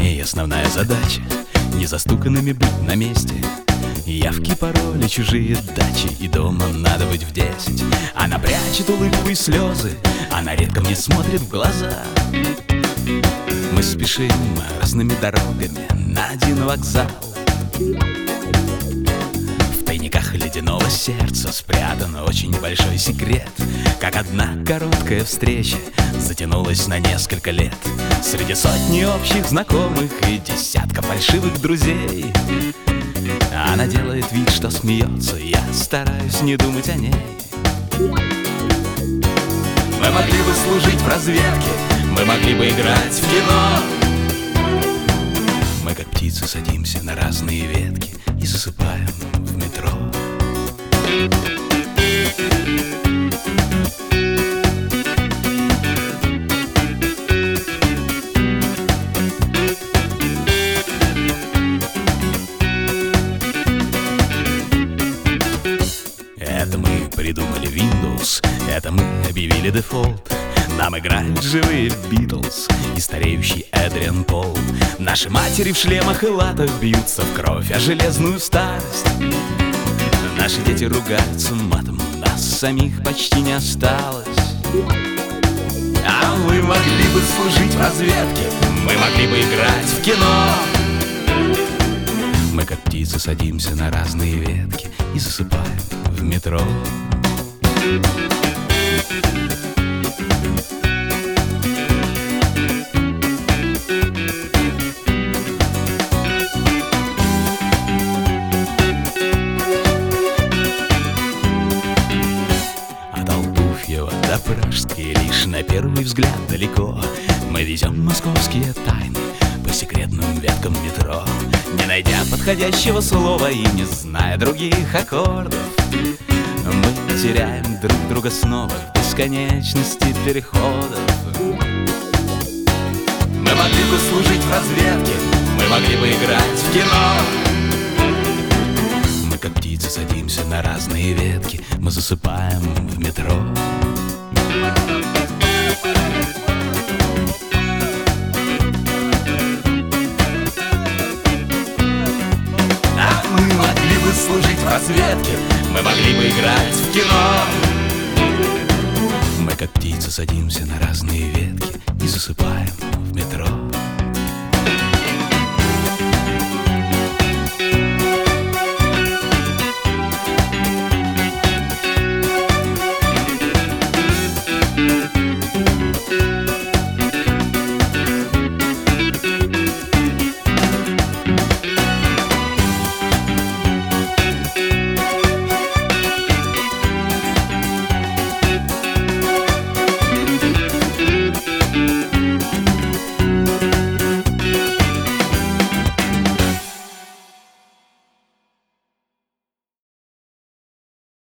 парней основная задача незастуканными быть на месте. Явки, пароли, чужие дачи, и дома надо быть в 10. Она прячет улыбку и слезы, она редко мне смотрит в глаза. Мы спешим разными дорогами на один вокзал. В тайниках ледяного сердца спрятан очень большой секрет. Как одна короткая встреча затянулась на несколько лет. Среди сотни общих знакомых и десятка фальшивых друзей она делает вид, что смеется, я стараюсь не думать о ней. Мы могли бы служить в разведке, мы могли бы играть в кино. Мы как птицы садимся на разные ветки и засыпаем в метро. Это мы придумали Windows, это мы объявили дефолт. Нам играют живые Битлз и стареющий Эдриан Пол. Наши матери в шлемах и латах бьются в кровь о железную старость. Наши дети ругаются матом, нас самих почти не осталось. А мы могли бы служить в разведке, мы могли бы играть в кино. Мы как птицы садимся на разные ветки и засыпаем в метро. От Алтуфьева до Пражской лишь на первый взгляд далеко. Мы везем московские тайны по секретным веткам метро, не найдя подходящего слова и не зная других аккордов. Мы теряем друг друга снова в бесконечности переходов. Мы могли бы служить в разведке, мы могли бы играть в кино. Мы как птицы садимся на разные ветки, мы засыпаем в метро. Мы могли бы служить в разведке, мы могли бы играть в кино. Мы как птицы садимся на разные ветки и засыпаем в метро.